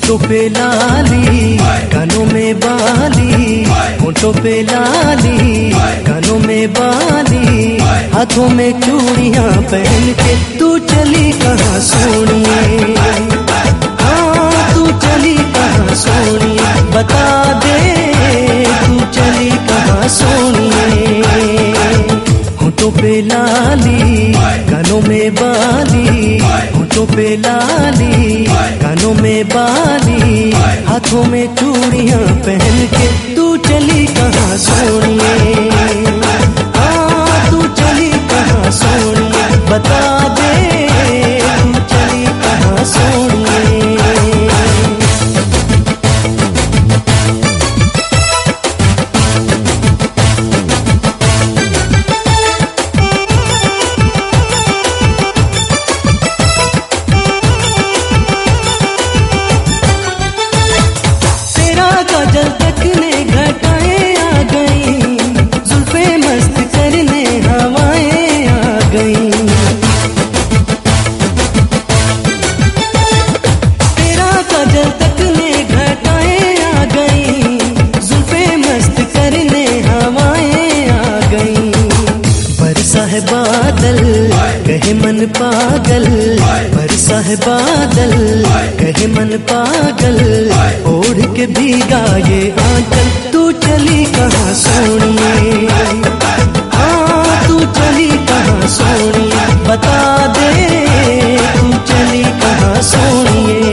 होठों पे लाली कानों में बाली, होठों पे लाली कानों में बाली, हाथों में चूड़ियां पहन के तू चली कहाँ सोनिए, हाँ तू चली कहाँ सोनिए, बता दे तू चली कहाँ सोनिए। होठों पे लाली कानों में बाली, होठों पे लाली कानों में बाली, हाथों में चूड़ियां पहन के तू चली कहाँ सोनिए, हाँ तू चली कहाँ सोनिए, बता दे तू चली कहाँ सोनिए। काजल तकने घटाएं आ गई, जुल्फे मस्त करने हवाएं आ गई, तेरा काजल तकने घटाएं आ गई, जुल्फे मस्त करने हवाएं आ गई। बरसा है बादल कहे मन पागल, बरसा है बादल कहे मन पागल, ओढ़ के भीगा ये आंचल तू चली कहाँ सोनिए, हाँ तू चली कहाँ सोनिए, बता दे तू चली कहाँ सोनिए।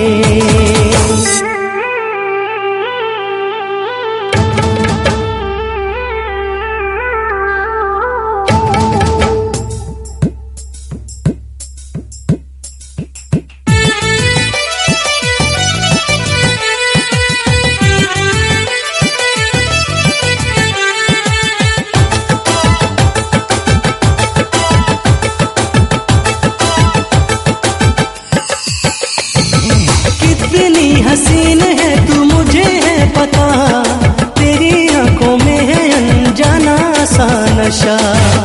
हसीन है तू मुझे है पता, तेरी आंखों में है अनजाना सा नशा,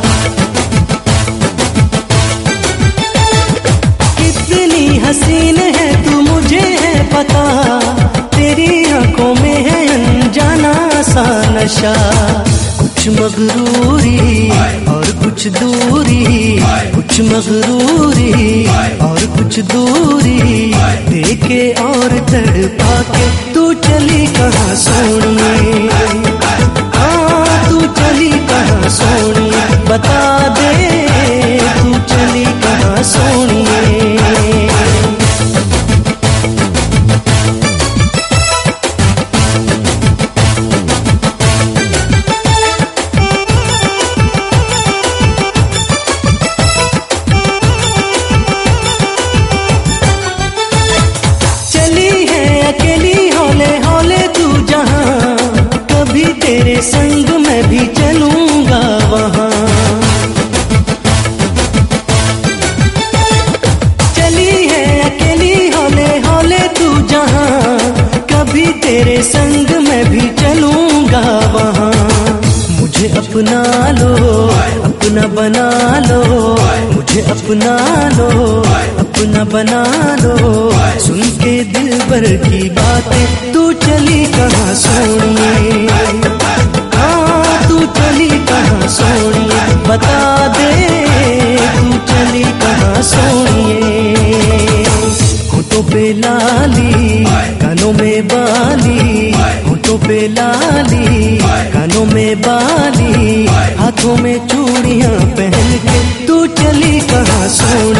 कितनी हसीन है तू मुझे है पता, तेरी आंखों में है अनजाना सा नशा। कुछ मगरूरी और कुछ दूरी, कुछ मगरूरी और कुछ दूरी, देखे और तड़पा के तू चली कहाँ सोनिए, हाँ तू चली कहाँ सोनिए, बता दे तू चली कहाँ सोनिए। अकेली हौले हौले तू जहाँ, कभी तेरे संग मैं भी चलूंगा वहाँ, चली है अकेली हौले हौले तू जहाँ, कभी तेरे संग मैं भी चलूंगा वहाँ। मुझे अपना लो अपना बना लो, मुझे अपना लो अपना बना लो, सुन के दिल भर की बातें तू चली कहाँ सोनिए, हाँ तू चली कहाँ सोनिए, बता दे तू चली कहाँ सोनिए। होठों पे लाली कानों में बाली, होठों पे लाली कानों में बाली, हाथों में चूड़ियां पहन के तू चली कहाँ सोनिए।